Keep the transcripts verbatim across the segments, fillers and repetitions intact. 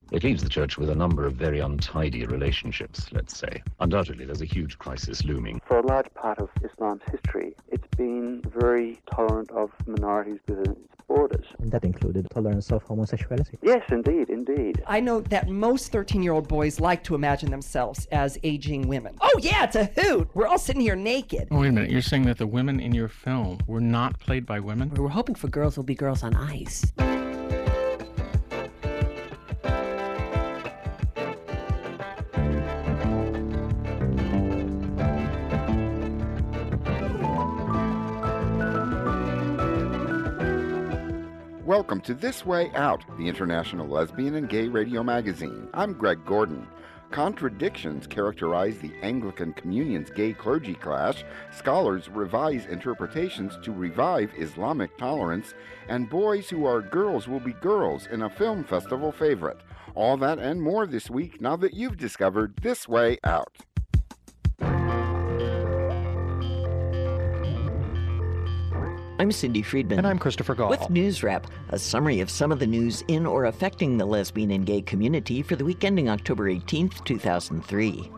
It leaves the church with a number of very untidy relationships, let's say. Undoubtedly, there's a huge crisis looming. For a large part of Islam's history, it's been very tolerant of minorities within its borders. And that included tolerance of homosexuality. Yes, indeed, indeed. I know that most thirteen-year-old boys like to imagine themselves as aging women. Oh yeah, it's a hoot! We're all sitting here naked. Oh, wait a minute, you're saying that the women in your film were not played by women? We're hoping for girls will be girls on ice. Welcome to This Way Out, the international lesbian and gay radio magazine. I'm Greg Gordon. Contradictions characterize the Anglican Communion's gay clergy clash, scholars revise interpretations to revive Islamic tolerance, and boys who are girls will be girls in a film festival favorite. All that and more this week now that you've discovered This Way Out. I'm Cindy Friedman. And I'm Christopher Gall. With News Wrap, a summary of some of the news in or affecting the lesbian and gay community for the week ending October eighteenth, two thousand three.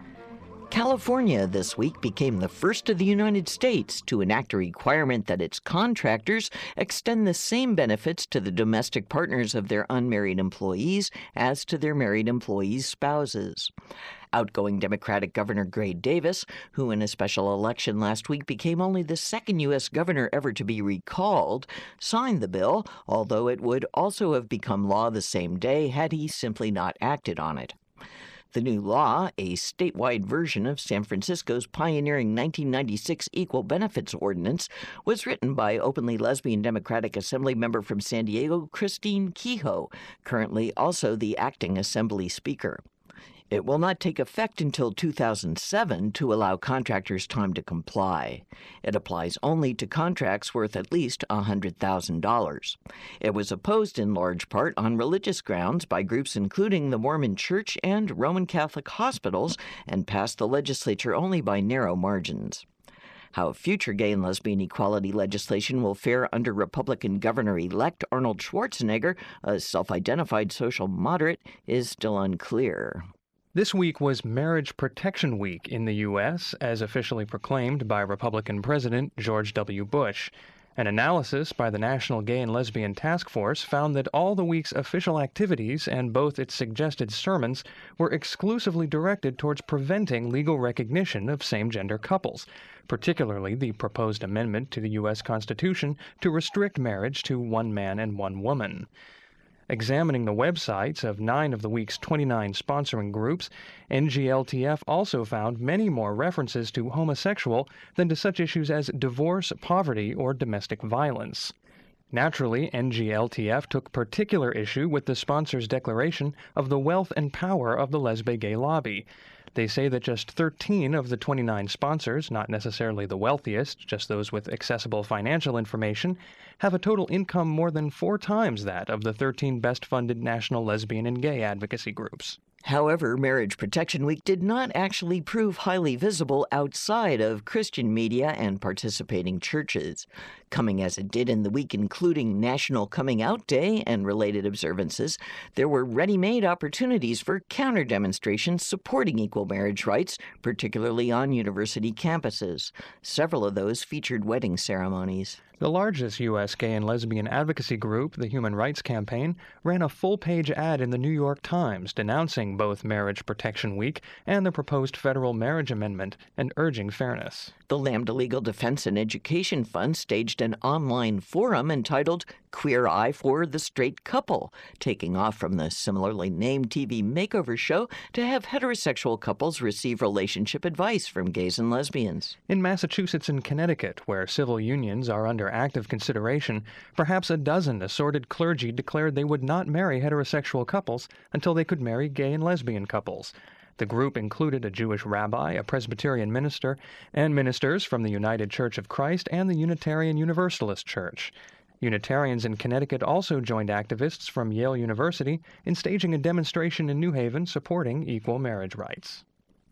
California this week became the first of the United States to enact a requirement that its contractors extend the same benefits to the domestic partners of their unmarried employees as to their married employees' spouses. Outgoing Democratic Governor Gray Davis, who in a special election last week became only the second U S governor ever to be recalled, signed the bill, although it would also have become law the same day had he simply not acted on it. The new law, a statewide version of San Francisco's pioneering nineteen ninety-six Equal Benefits Ordinance, was written by openly lesbian Democratic Assembly member from San Diego, Christine Kehoe, currently also the acting Assembly Speaker. It will not take effect until two thousand seven to allow contractors time to comply. It applies only to contracts worth at least one hundred thousand dollars. It was opposed in large part on religious grounds by groups including the Mormon Church and Roman Catholic hospitals and passed the legislature only by narrow margins. How future gay and lesbian equality legislation will fare under Republican Governor-elect Arnold Schwarzenegger, a self-identified social moderate, is still unclear. This week was Marriage Protection Week in the U S, as officially proclaimed by Republican President George W. Bush. An analysis by the National Gay and Lesbian Task Force found that all the week's official activities and both its suggested sermons were exclusively directed towards preventing legal recognition of same-gender couples, particularly the proposed amendment to the U S Constitution to restrict marriage to one man and one woman. Examining the websites of nine of the week's twenty-nine sponsoring groups, N G L T F also found many more references to homosexual than to such issues as divorce, poverty, or domestic violence. Naturally, N G L T F took particular issue with the sponsors' declaration of the wealth and power of the lesbian-gay lobby. They say that just thirteen of the twenty-nine sponsors, not necessarily the wealthiest, just those with accessible financial information, have a total income more than four times that of the thirteen best-funded national lesbian and gay advocacy groups. However, Marriage Protection Week did not actually prove highly visible outside of Christian media and participating churches. Coming as it did in the week including National Coming Out Day and related observances, there were ready-made opportunities for counter-demonstrations supporting equal marriage rights, particularly on university campuses. Several of those featured wedding ceremonies. The largest U S gay and lesbian advocacy group, the Human Rights Campaign, ran a full-page ad in the New York Times denouncing both Marriage Protection Week and the proposed federal marriage amendment and urging fairness. The Lambda Legal Defense and Education Fund staged an online forum entitled Queer Eye for the Straight Couple, taking off from the similarly named T V makeover show to have heterosexual couples receive relationship advice from gays and lesbians. In Massachusetts and Connecticut, where civil unions are under active consideration, perhaps a dozen assorted clergy declared they would not marry heterosexual couples until they could marry gay and lesbian couples. The group included a Jewish rabbi, a Presbyterian minister, and ministers from the United Church of Christ and the Unitarian Universalist Church. Unitarians in Connecticut also joined activists from Yale University in staging a demonstration in New Haven supporting equal marriage rights.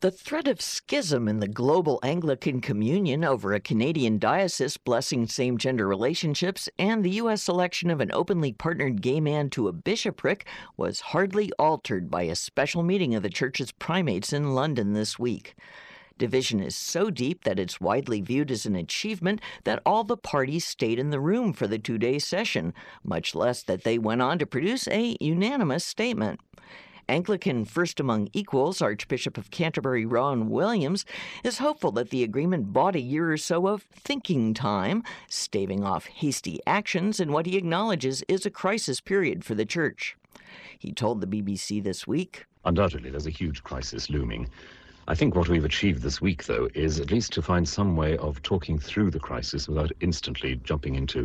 The threat of schism in the global Anglican communion over a Canadian diocese blessing same-gender relationships and the U S election of an openly partnered gay man to a bishopric was hardly altered by a special meeting of the Church's primates in London this week. Division is so deep that it's widely viewed as an achievement that all the parties stayed in the room for the two-day session, much less that they went on to produce a unanimous statement. Anglican First Among Equals Archbishop of Canterbury Rowan Williams is hopeful that the agreement bought a year or so of thinking time, staving off hasty actions in what he acknowledges is a crisis period for the Church. He told the B B C this week, Undoubtedly, there's a huge crisis looming. I think what we've achieved this week, though, is at least to find some way of talking through the crisis without instantly jumping into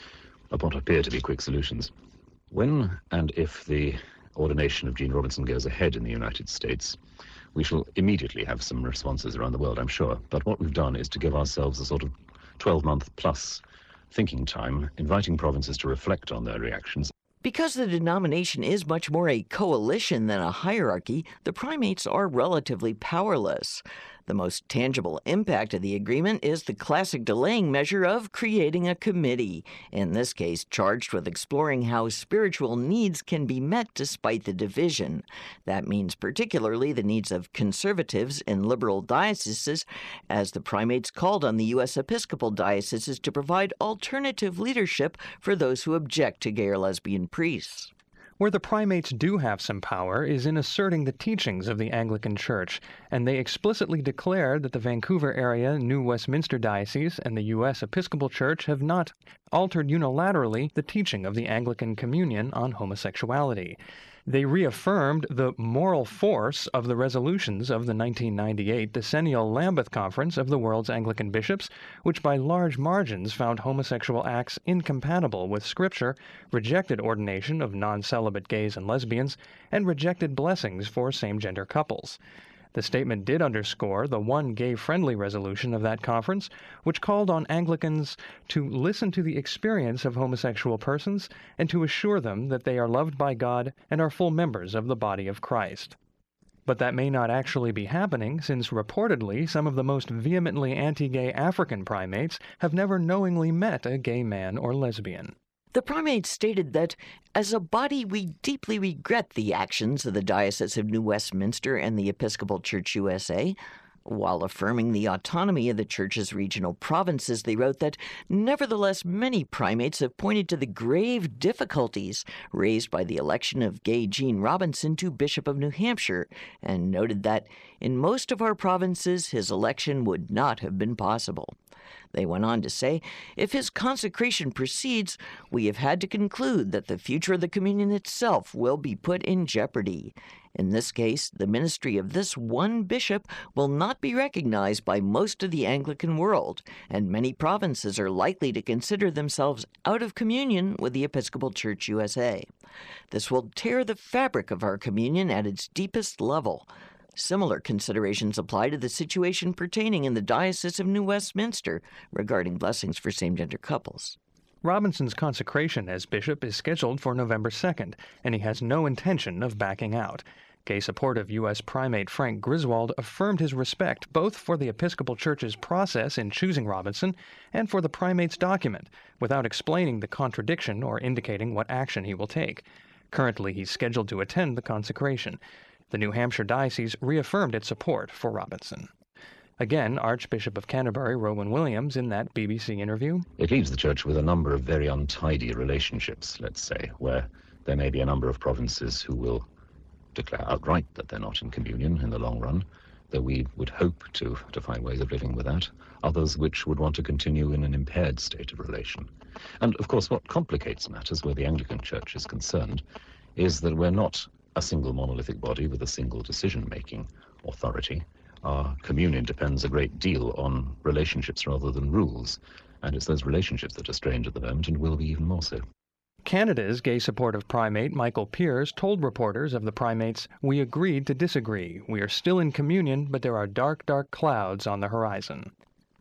what appear to be quick solutions. When and if the ordination of Jean Robinson goes ahead in the United States, we shall immediately have some responses around the world, I'm sure. But what we've done is to give ourselves a sort of twelve-month plus thinking time, inviting provinces to reflect on their reactions. Because the denomination is much more a coalition than a hierarchy, the primates are relatively powerless. The most tangible impact of the agreement is the classic delaying measure of creating a committee, in this case charged with exploring how spiritual needs can be met despite the division. That means particularly the needs of conservatives in liberal dioceses, as the primates called on the U S Episcopal dioceses to provide alternative leadership for those who object to gay or lesbian priests. Where the primates do have some power is in asserting the teachings of the Anglican Church, and they explicitly declared that the Vancouver area New Westminster Diocese and the U S Episcopal Church have not altered unilaterally the teaching of the Anglican Communion on homosexuality. They reaffirmed the moral force of the resolutions of the nineteen ninety-eight Decennial Lambeth Conference of the World's Anglican Bishops, which by large margins found homosexual acts incompatible with Scripture, rejected ordination of non-celibate gays and lesbians, and rejected blessings for same-gender couples. The statement did underscore the one gay-friendly resolution of that conference, which called on Anglicans to listen to the experience of homosexual persons and to assure them that they are loved by God and are full members of the body of Christ. But that may not actually be happening, since reportedly some of the most vehemently anti-gay African primates have never knowingly met a gay man or lesbian. The primates stated that, as a body, we deeply regret the actions of the Diocese of New Westminster and the Episcopal Church U S A. While affirming the autonomy of the Church's regional provinces, they wrote that, nevertheless, many primates have pointed to the grave difficulties raised by the election of gay Jean Robinson to Bishop of New Hampshire, and noted that, in most of our provinces, his election would not have been possible. They went on to say, if his consecration proceeds, we have had to conclude that the future of the communion itself will be put in jeopardy. In this case, the ministry of this one bishop will not be recognized by most of the Anglican world, and many provinces are likely to consider themselves out of communion with the Episcopal Church U S A. This will tear the fabric of our communion at its deepest level. Similar considerations apply to the situation pertaining in the Diocese of New Westminster regarding blessings for same-gender couples. Robinson's consecration as bishop is scheduled for November second, and he has no intention of backing out. Gay-supportive U S primate Frank Griswold affirmed his respect both for the Episcopal Church's process in choosing Robinson and for the primate's document, without explaining the contradiction or indicating what action he will take. Currently, he's scheduled to attend the consecration. The New Hampshire Diocese reaffirmed its support for Robinson. Again, Archbishop of Canterbury Rowan Williams in that B B C interview. It leaves the Church with a number of very untidy relationships, let's say, where there may be a number of provinces who will declare outright that they're not in communion in the long run, though we would hope to, to find ways of living with that, others which would want to continue in an impaired state of relation. And, of course, what complicates matters where the Anglican Church is concerned is that we're not a single monolithic body with a single decision-making authority. Our communion depends a great deal on relationships rather than rules, and it's those relationships that are strained at the moment and will be even more so. Canada's gay-supportive primate Michael Pearce told reporters of the primates, "We agreed to disagree. We are still in communion, but there are dark, dark clouds on the horizon."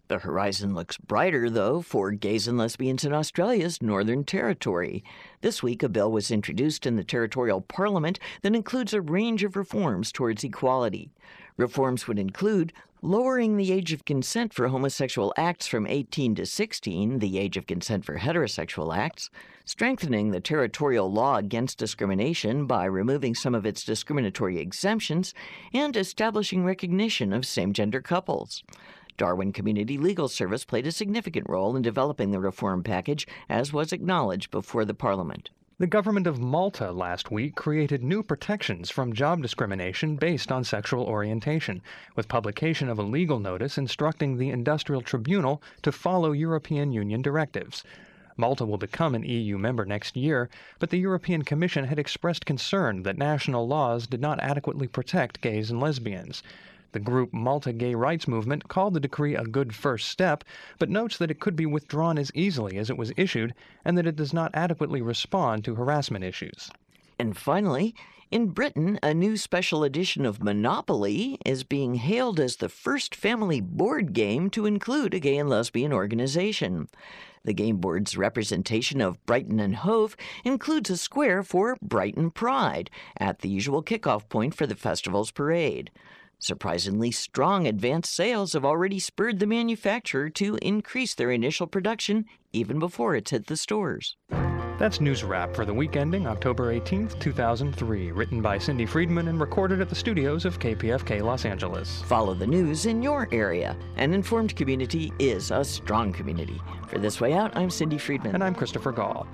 The horizon looks brighter, though, for gays and lesbians in Australia's Northern Territory. This week, a bill was introduced in the territorial parliament that includes a range of reforms towards equality. Reforms would include lowering the age of consent for homosexual acts from eighteen to sixteen, the age of consent for heterosexual acts, strengthening the territorial law against discrimination by removing some of its discriminatory exemptions, and establishing recognition of same-gender couples. Darwin Community Legal Service played a significant role in developing the reform package, as was acknowledged before the Parliament. The government of Malta last week created new protections from job discrimination based on sexual orientation, with publication of a legal notice instructing the Industrial Tribunal to follow European Union directives. Malta will become an E U member next year, but the European Commission had expressed concern that national laws did not adequately protect gays and lesbians. The group Malta Gay Rights Movement called the decree a good first step, but notes that it could be withdrawn as easily as it was issued and that it does not adequately respond to harassment issues. And finally, in Britain, a new special edition of Monopoly is being hailed as the first family board game to include a gay and lesbian organization. The game board's representation of Brighton and Hove includes a square for Brighton Pride at the usual kickoff point for the festival's parade. Surprisingly strong advanced sales have already spurred the manufacturer to increase their initial production even before it's hit the stores. That's News Wrap for the week ending October eighteenth, two thousand three, written by Cindy Friedman and recorded at the studios of K P F K Los Angeles. Follow the news in your area. An informed community is a strong community. For This Way Out, I'm Cindy Friedman. And I'm Christopher Gall.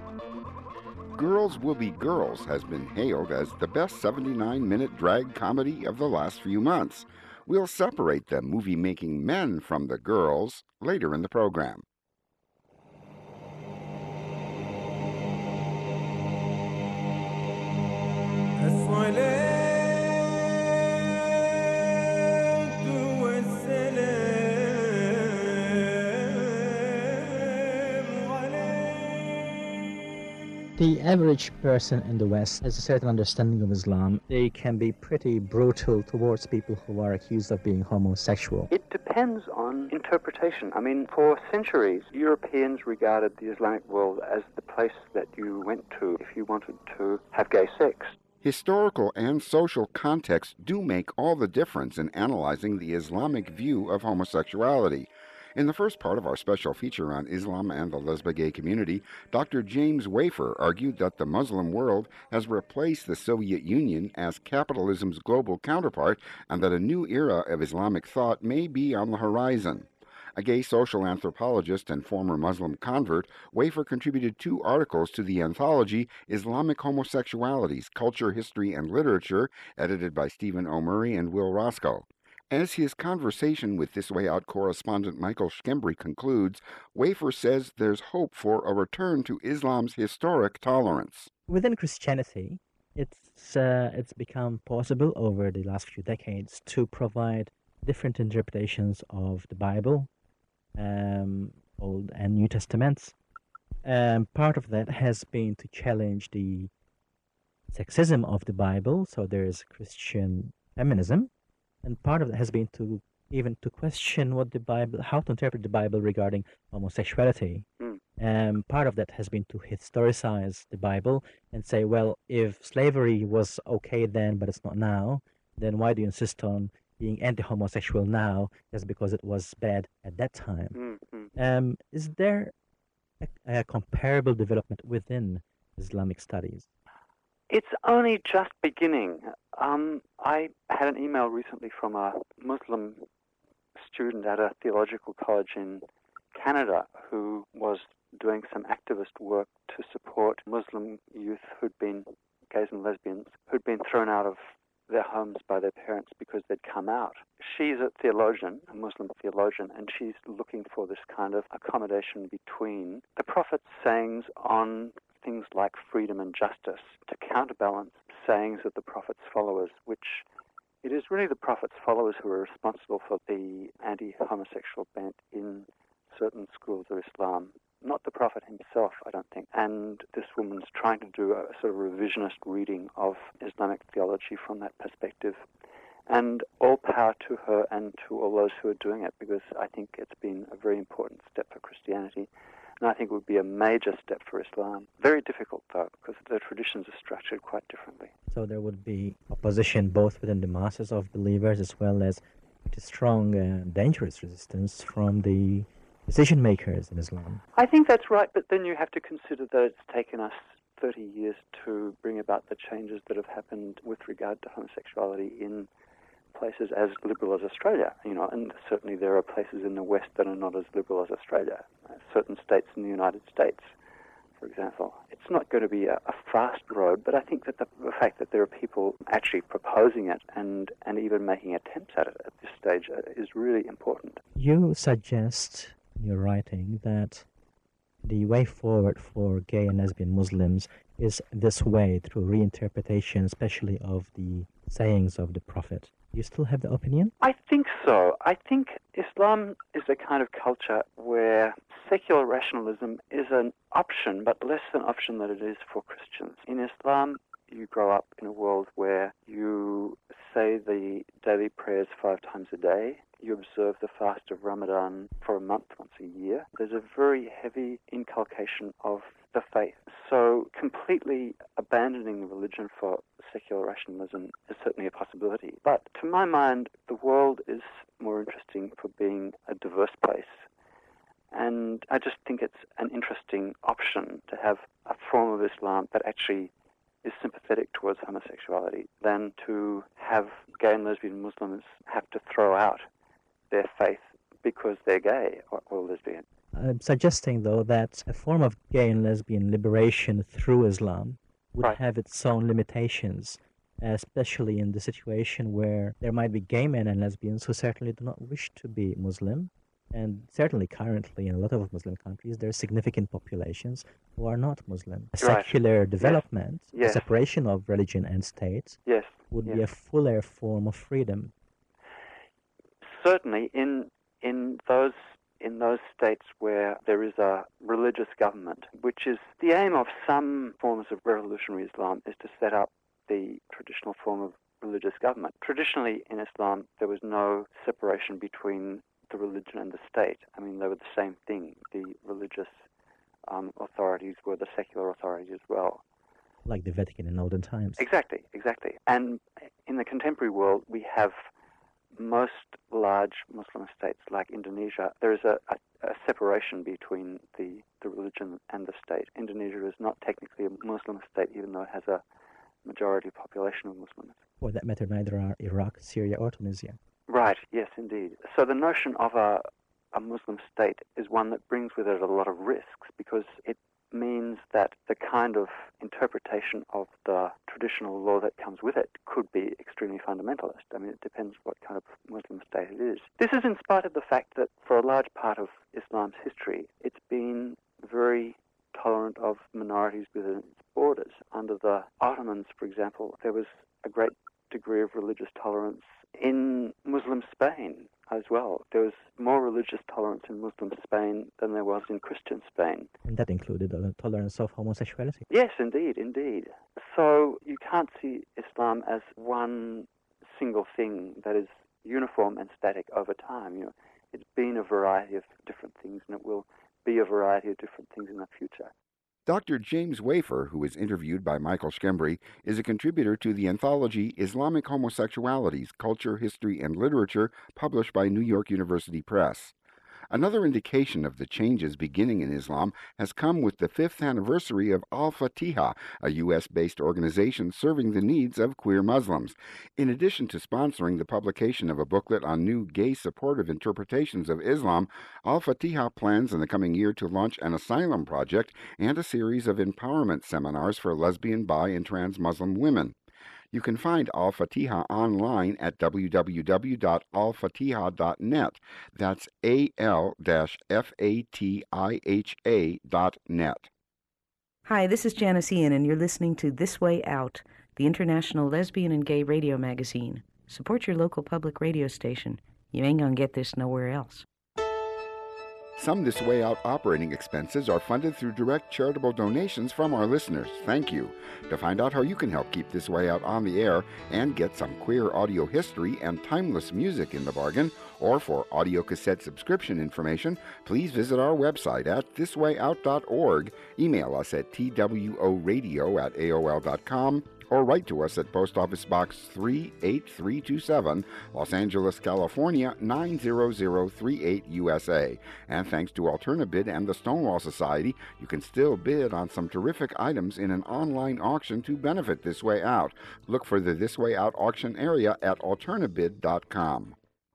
Girls Will Be Girls has been hailed as the best seventy-nine minute drag comedy of the last few months. We'll separate the movie-making men from the girls later in the program. The average person in the West has a certain understanding of Islam. They can be pretty brutal towards people who are accused of being homosexual. It depends on interpretation. I mean, for centuries, Europeans regarded the Islamic world as the place that you went to if you wanted to have gay sex. Historical and social context do make all the difference in analyzing the Islamic view of homosexuality. In the first part of our special feature on Islam and the lesbian gay community, Doctor James Wafer argued that the Muslim world has replaced the Soviet Union as capitalism's global counterpart and that a new era of Islamic thought may be on the horizon. A gay social anthropologist and former Muslim convert, Wafer contributed two articles to the anthology Islamic Homosexualities, Culture, History, and Literature, edited by Stephen O. Murray and Will Roscoe. As his conversation with This Way Out correspondent Michael Schembri concludes, Wafer says there's hope for a return to Islam's historic tolerance. Within Christianity, it's uh, it's become possible over the last few decades to provide different interpretations of the Bible, um, Old and New Testaments. Um, part of that has been to challenge the sexism of the Bible, so there is Christian feminism. And part of it has been to even to question what the Bible, how to interpret the Bible regarding homosexuality. Mm. Um, part of that has been to historicize the Bible and say, well, if slavery was okay then, but it's not now, then why do you insist on being anti-homosexual now just because it was bad at that time? Mm-hmm. Um, is there a, a comparable development within Islamic studies? It's only just beginning. Um, I had an email recently from a Muslim student at a theological college in Canada who was doing some activist work to support Muslim youth who'd been, gays and lesbians, who'd been thrown out of their homes by their parents because they'd come out. She's a theologian, a Muslim theologian, and she's looking for this kind of accommodation between the Prophet's sayings on things like freedom and justice to counterbalance sayings of the Prophet's followers, which it is really the Prophet's followers who are responsible for the anti-homosexual bent in certain schools of Islam, not the Prophet himself, I don't think. And this woman's trying to do a sort of revisionist reading of Islamic theology from that perspective. And all power to her and to all those who are doing it, because I think it's been a very important step for Christianity, and I think it would be a major step for Islam. Very difficult, though, because the traditions are structured quite differently. So there would be opposition both within the masses of believers as well as a strong and dangerous resistance from the decision makers in Islam. I think that's right, but then you have to consider that it's taken us thirty years to bring about the changes that have happened with regard to homosexuality in places as liberal as Australia, you know, and certainly there are places in the West that are not as liberal as Australia. Uh, certain states in the United States, for example. It's not going to be a, a fast road, but I think that the, the fact that there are people actually proposing it and, and even making attempts at it at this stage uh, is really important. You suggest in your writing that the way forward for gay and lesbian Muslims is this way, through reinterpretation, especially of the sayings of the Prophet. You still have the opinion? I think so. I think Islam is a kind of culture where secular rationalism is an option, but less an option than it is for Christians. In Islam, you grow up in a world where you say the daily prayers five times a day. You observe the fast of Ramadan for a month once a year. There's a very heavy inculcation of the faith. So completely abandoning the religion for secular rationalism is certainly a possibility. But to my mind, the world is more interesting for being a diverse place. And I just think it's an interesting option to have a form of Islam that actually is sympathetic towards homosexuality than to have gay and lesbian Muslims have to throw out their faith because they're gay or, or lesbian. I'm suggesting, though, that a form of gay and lesbian liberation through Islam would Right. have its own limitations, especially in the situation where there might be gay men and lesbians who certainly do not wish to be Muslim. And certainly currently in a lot of Muslim countries, there are significant populations who are not Muslim. A Right. secular development, Yes. the separation of religion and state, Yes. would yes. be a fuller form of freedom. Certainly in in those in those states where there is a religious government, which is the aim of some forms of revolutionary Islam, is to set up the traditional form of religious government. Traditionally in Islam, there was no separation between the religion and the state. I mean, they were the same thing. The religious um, authorities were the secular authorities as well. Like the Vatican in olden times. Exactly, exactly. And in the contemporary world, we have most large Muslim states like Indonesia. There is a, a, a separation between the, the religion and the state. Indonesia is not technically a Muslim state, even though it has a majority population of Muslims. For that matter, neither are Iraq, Syria, or Tunisia. Right, yes, indeed. So the notion of a, a Muslim state is one that brings with it a lot of risks, because it means that the kind of interpretation of the traditional law that comes with it could be extremely fundamentalist. I mean, it depends what kind of Muslim state it is. This is in spite of the fact that for a large part of Islam's history, it's been very tolerant of minorities within its borders. Under the Ottomans, for example, there was a great degree of religious tolerance in Muslim Spain as well. There was more religious tolerance in Muslim Spain than there was in Christian Spain. And that included a tolerance of homosexuality. Yes, indeed, indeed. So you can't see Islam as one single thing that is uniform and static over time. You know, it's been a variety of different things, and it will be a variety of different things in the future. Doctor James Wafer, who was interviewed by Michael Schembri, is a contributor to the anthology Islamic Homosexualities, Culture, History, and Literature, published by New York University Press. Another indication of the changes beginning in Islam has come with the fifth anniversary of Al-Fatiha, a U S-based organization serving the needs of queer Muslims. In addition to sponsoring the publication of a booklet on new gay-supportive interpretations of Islam, Al-Fatiha plans in the coming year to launch an asylum project and a series of empowerment seminars for lesbian, bi, and trans Muslim women. You can find Al-Fatiha online at w w w dot al fatiha dot net. That's A L F A T I H A dot net. Hi, this is Janice Ian, and you're listening to This Way Out, the international lesbian and gay radio magazine. Support your local public radio station. You ain't gonna get this nowhere else. Some This Way Out operating expenses are funded through direct charitable donations from our listeners. Thank you. To find out how you can help keep This Way Out on the air and get some queer audio history and timeless music in the bargain, or for audio cassette subscription information, please visit our website at this way out dot org, email us at tworadio at A O L dot com, or write to us at Post Office Box three eight three two seven, Los Angeles, California nine zero zero three eight, U S A. And thanks to Alternabid and the Stonewall Society, you can still bid on some terrific items in an online auction to benefit This Way Out. Look for the This Way Out auction area at alternabid dot com.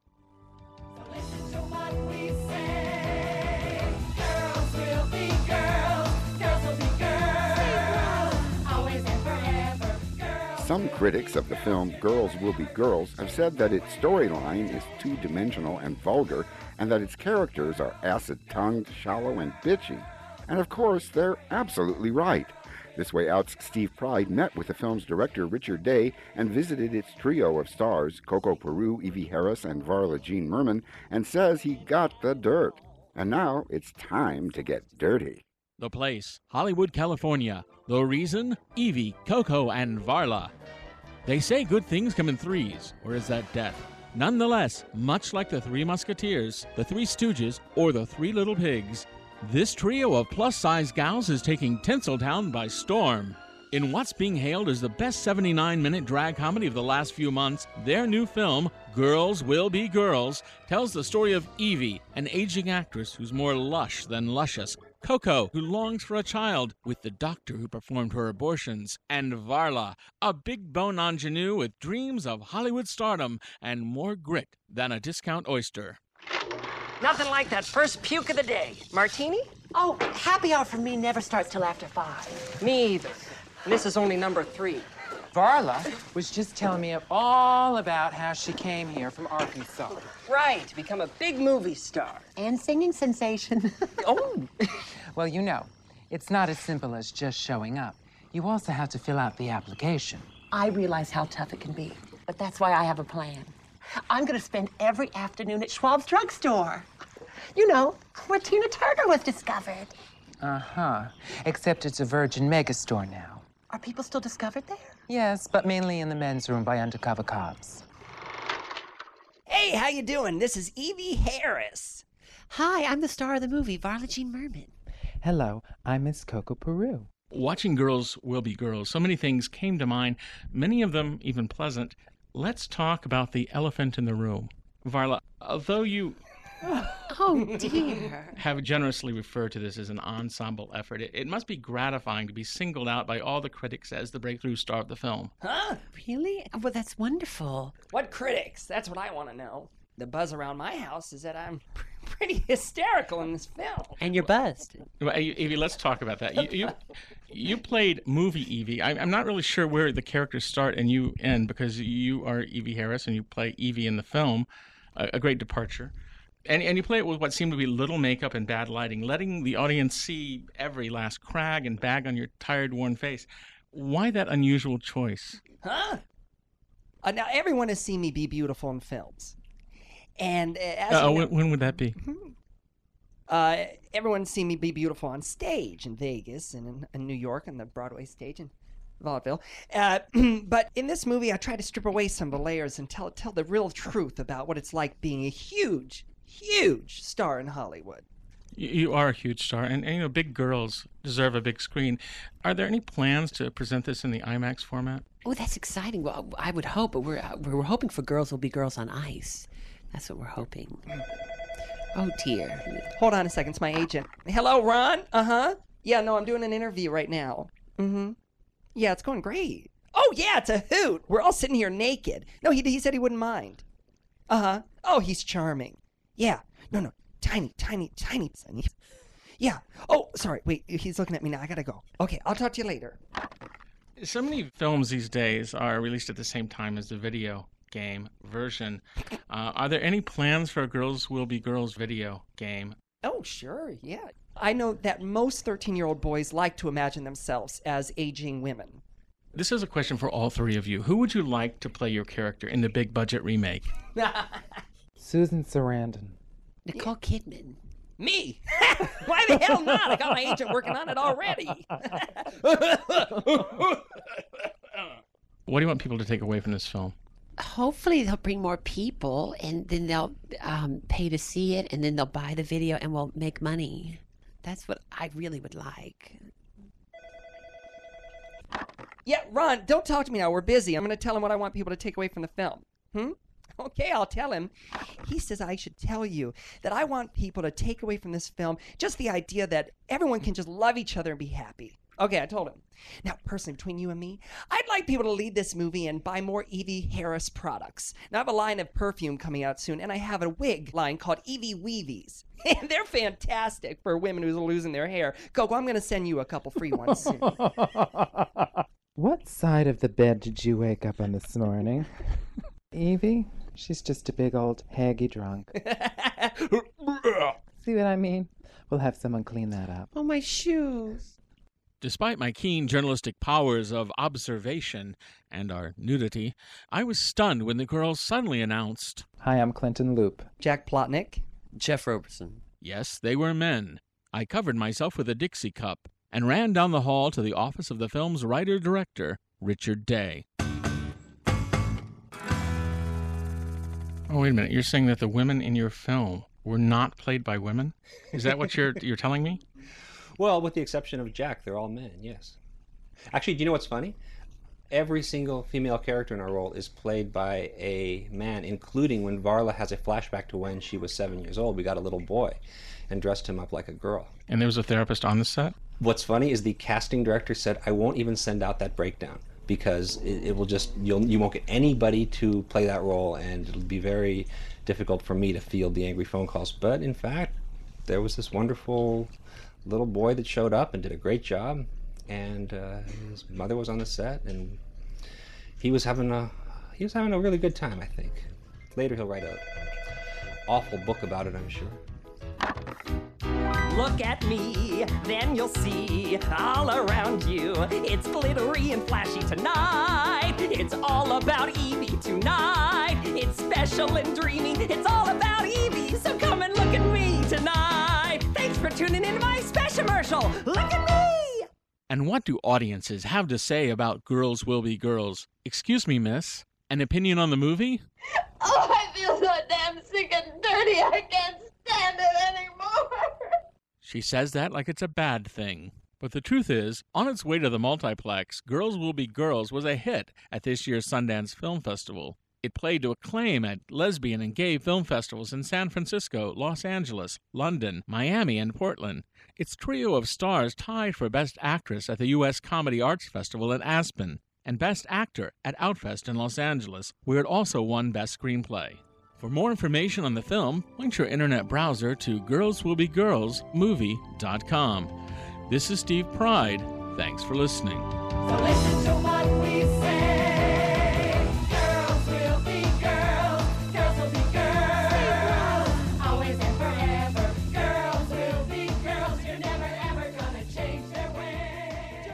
Some critics of the film Girls Will Be Girls have said that its storyline is two-dimensional and vulgar, and that its characters are acid-tongued, shallow, and bitchy. And of course, they're absolutely right. This Way Out's Steve Pride met with the film's director Richard Day and visited its trio of stars, Coco Peru, Evie Harris, and Varla Jean Merman, and says he got the dirt. And now it's time to get dirty. The place, Hollywood, California. The reason? Evie, Coco, and Varla. They say good things come in threes, or is that death? Nonetheless, much like the Three Musketeers, the Three Stooges, or the Three Little Pigs, this trio of plus-size gals is taking Tinseltown by storm. In what's being hailed as the best seventy-nine minute drag comedy of the last few months, their new film, Girls Will Be Girls, tells the story of Evie, an aging actress who's more lush than luscious, Coco, who longs for a child with the doctor who performed her abortions, and Varla, a big-bone ingenue with dreams of Hollywood stardom and more grit than a discount oyster. Nothing like that first puke of the day. Martini? Oh, happy hour for me never starts till after five. Me either. And this is only number three. Varla was just telling me all about how she came here from Arkansas. Right, to become a big movie star. And singing sensation. Oh! Well, you know, it's not as simple as just showing up. You also have to fill out the application. I realize how tough it can be, but that's why I have a plan. I'm going to spend every afternoon at Schwab's drugstore. You know, where Tina Turner was discovered. Uh-huh. Except it's a Virgin megastore now. Are people still discovered there? Yes, but mainly in the men's room by undercover cops. Hey, how you doing? This is Evie Harris. Hi, I'm the star of the movie, Varla Jean Merman. Hello, I'm Miss Coco Peru. Watching Girls Will Be Girls, so many things came to mind, many of them even pleasant. Let's talk about the elephant in the room. Varla, although you... Oh, dear. have generously referred to this as an ensemble effort, it, it must be gratifying to be singled out by all the critics as the breakthrough star of the film. Huh? Really? Well, that's wonderful. What critics? That's what I want to know. The buzz around my house is that I'm pretty hysterical in this film. And you're buzzed. Well, Evie, let's talk about that. You you, you played movie Evie. I, I'm not really sure where the characters start and you end, because you are Evie Harris and you play Evie in the film, a, a great departure. And, and you play it with what seemed to be little makeup and bad lighting, letting the audience see every last crag and bag on your tired, worn face. Why that unusual choice? Huh? Uh, now, everyone has seen me be beautiful in films. And uh, as uh, you know, when, when would that be? Uh, everyone's seen me be beautiful on stage in Vegas and in, in New York on the Broadway stage in vaudeville. Uh, but in this movie, I try to strip away some of the layers and tell tell the real truth about what it's like being a huge, huge star in Hollywood. You, you are a huge star, and, and you know, big girls deserve a big screen. Are there any plans to present this in the IMAX format? Oh, that's exciting. Well, I would hope, but we're uh, we're hoping for Girls Will Be Girls on Ice. That's what we're hoping. Oh, dear. Hold on a second. It's my agent. Hello, Ron? Uh-huh. Yeah, no, I'm doing an interview right now. Mm-hmm. Yeah, it's going great. Oh, yeah, it's a hoot. We're all sitting here naked. No, he, he said he wouldn't mind. Uh-huh. Oh, he's charming. Yeah. No, no. Tiny, tiny, tiny, tiny. Yeah. Oh, sorry. Wait, he's looking at me now. I gotta go. Okay, I'll talk to you later. So many films these days are released at the same time as the video game version. Uh, are there any plans for a Girls Will Be Girls video game? Oh, sure, yeah. I know that most thirteen-year-old boys like to imagine themselves as aging women. This is a question for all three of you. Who would you like to play your character in the big budget remake? Susan Sarandon. Nicole Kidman. Me? Why the hell not? I got my agent working on it already. What do you want people to take away from this film? Hopefully they'll bring more people, and then they'll um, pay to see it, and then they'll buy the video, and we'll make money. That's what I really would like. Yeah, Ron, don't talk to me now. We're busy. I'm going to tell him what I want people to take away from the film. Hmm? Okay, I'll tell him. He says I should tell you that I want people to take away from this film just the idea that everyone can just love each other and be happy. Okay, I told him. Now, personally, between you and me, I'd like people to leave this movie and buy more Evie Harris products. Now, I have a line of perfume coming out soon, and I have a wig line called Evie Weavies. And they're fantastic for women who's losing their hair. Coco, I'm going to send you a couple free ones soon. What side of the bed did you wake up on this morning? Evie? She's just a big old haggy drunk. See what I mean? We'll have someone clean that up. Oh, my shoes. Despite my keen journalistic powers of observation and our nudity, I was stunned when the girls suddenly announced, Hi, I'm Clinton Loop. Jack Plotnick. Jeff Roberson. Yes, they were men. I covered myself with a Dixie cup and ran down the hall to the office of the film's writer-director, Richard Day. Oh, wait a minute. You're saying that the women in your film were not played by women? Is that what you're you're telling me? Well, with the exception of Jack, they're all men, yes. Actually, do you know what's funny? Every single female character in our role is played by a man, including when Varla has a flashback to when she was seven years old. We got a little boy and dressed him up like a girl. And there was a therapist on the set? What's funny is the casting director said, I won't even send out that breakdown because it, it will just, you'll, you won't get anybody to play that role, and it'll be very difficult for me to field the angry phone calls. But in fact, there was this wonderful little boy that showed up and did a great job, and uh, his mother was on the set, and he was having a he was having a really good time, I think. Later he'll write a awful book about it, I'm sure. Look at me, then you'll see all around you. It's glittery and flashy tonight. It's all about Evie tonight. It's special and dreamy. It's all about Evie. So come and look at me tonight. Thanks for tuning in to my special commercial. Look at me. And what do audiences have to say about Girls Will Be Girls? Excuse me, miss. An opinion on the movie? Oh, I feel so damn sick and dirty. I can't stand it anymore. She says that like it's a bad thing. But the truth is, on its way to the multiplex, Girls Will Be Girls was a hit at this year's Sundance Film Festival. It played to acclaim at lesbian and gay film festivals in San Francisco, Los Angeles, London, Miami, and Portland. Its trio of stars tied for Best Actress at the U S Comedy Arts Festival in Aspen, and Best Actor at Outfest in Los Angeles, where it also won Best Screenplay. For more information on the film, point your internet browser to girls will be girls movie dot com. This is Steve Pride. Thanks for listening. So listen to what we say. Girls will be girls. Girls will be girls. Always and forever. Girls will be girls. You're never ever gonna change their ways.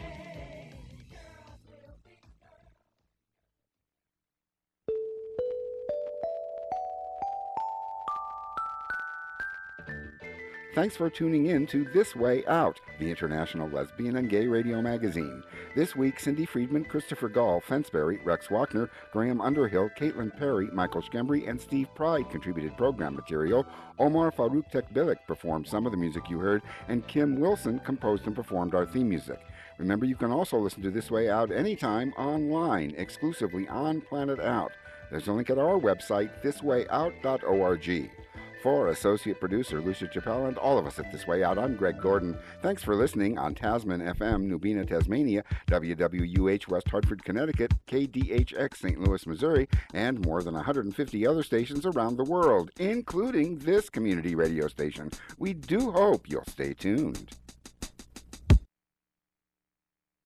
Thanks for tuning in to This Way Out, the international lesbian and gay radio magazine. This week, Cindy Friedman, Christopher Gall, Fensberry, Rex Wachner, Graham Underhill, Caitlin Perry, Michael Schembri, and Steve Pride contributed program material. Omar Farouk Tekbilik performed some of the music you heard, and Kim Wilson composed and performed our theme music. Remember, you can also listen to This Way Out anytime online, exclusively on Planet Out. There's a link at our website, this way out dot org. For Associate Producer Lucia Chappelle and all of us at This Way Out, I'm Greg Gordon. Thanks for listening on Tasman F M, Nubina, Tasmania, W W U H West Hartford, Connecticut, K D H X Saint Louis, Missouri, and more than one hundred fifty other stations around the world, including this community radio station. We do hope you'll stay tuned.